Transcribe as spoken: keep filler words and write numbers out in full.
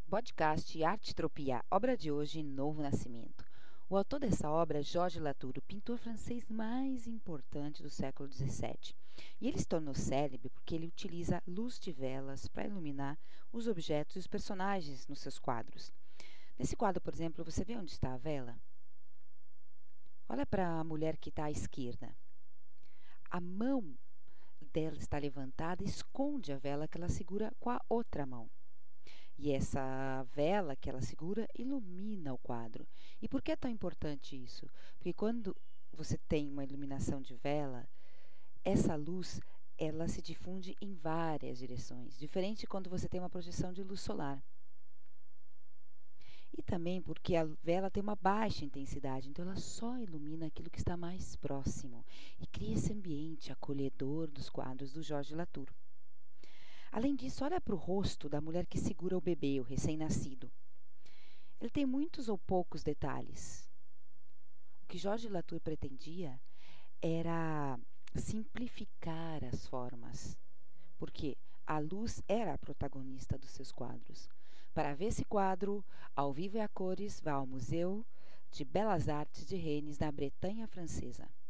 Podcast Artetropia, obra de hoje, Novo Nascimento. O autor dessa obra é Georges Latour, o pintor francês mais importante do século dezessete. E ele se tornou célebre porque ele utiliza luz de velas para iluminar os objetos e os personagens nos seus quadros. Nesse quadro, por exemplo, você vê onde está a vela? Olha para a mulher que está à esquerda. A mão dela está levantada e esconde a vela que ela segura com a outra mão. E essa vela que ela segura ilumina o quadro. E por que é tão importante isso? Porque quando você tem uma iluminação de vela, essa luz ela se difunde em várias direções, diferente de quando você tem uma projeção de luz solar. E também porque a vela tem uma baixa intensidade, então ela só ilumina aquilo que está mais próximo e cria esse ambiente acolhedor dos quadros do Georges Latour. Além disso, olha para o rosto da mulher que segura o bebê, o recém-nascido. Ele tem muitos ou poucos detalhes. O que Georges Latour pretendia era simplificar as formas, porque a luz era a protagonista dos seus quadros. Para ver esse quadro, ao vivo e a cores, vá ao Museu de Belas Artes de Rennes, na Bretanha Francesa.